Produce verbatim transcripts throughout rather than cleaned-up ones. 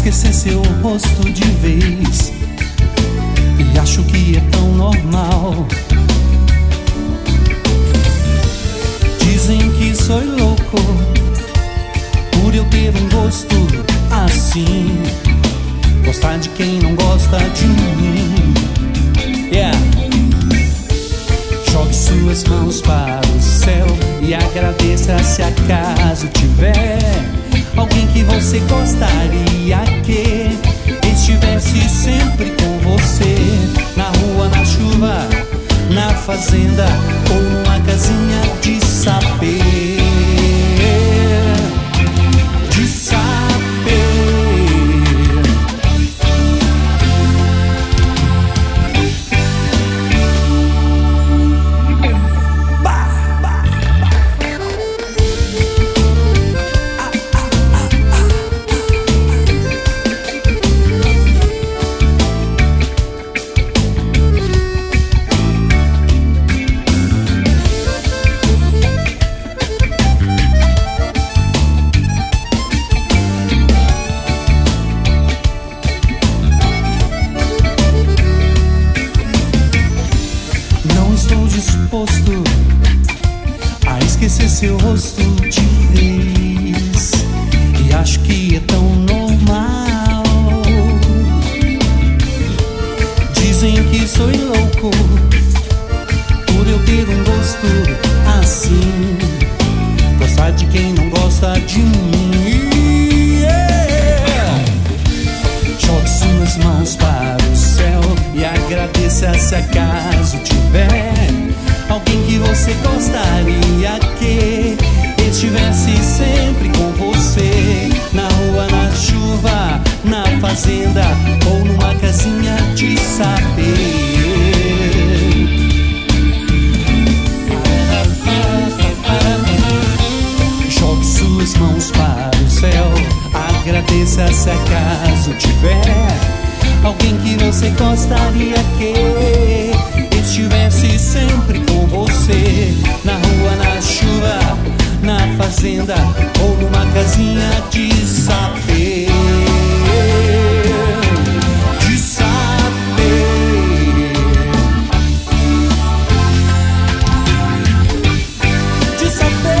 esquecer seu rosto de vez. E acho que é tão normal. Dizem que sou louco por eu ter um gosto assim, gostar de quem não gosta de mim. Yeah. Jogue suas mãos para o céu e agradeça se acaso tiver alguém que você gostaria que estivesse sempre com você, na rua, na chuva, na fazenda ou numa casinha de saber. De saber. Bah, bah, bah. Ah, ah, ah, ah. Não estou disposto a esquecer seu rosto de vez. E acho que é tão normal. Dizem que sou louco por eu ter um gosto assim, gostar de quem não gosta de mim. Yeah. Jogue suas mãos para o céu e agradeça se acaso tiver alguém que você gostaria que estivesse sempre com você, na rua, na chuva, na fazenda ou numa casinha de saber. Jogue suas mãos para o céu, agradeça se acaso tiver alguém que você gostaria que estivesse sempre com você, na rua, na chuva, na fazenda ou numa casinha de saber. De saber. De saber.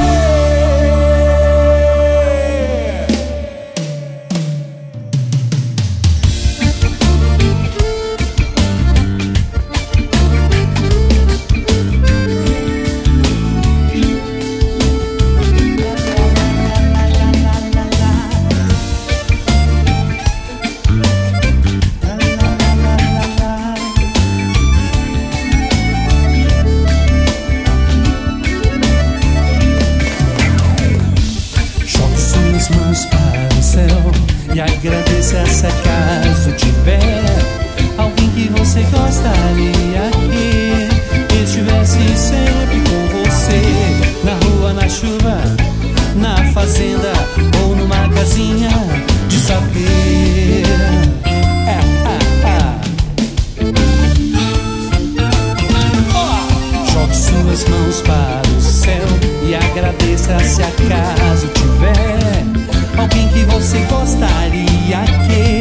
Mãos para o céu e agradeça se acaso tiver alguém que você gostaria que estivesse sempre com você, na rua, na chuva, na fazenda ou numa casinha de saber. É, é, é. Oh! Jogue suas mãos para o céu e agradeça se acaso tiver alguém que você gostaria que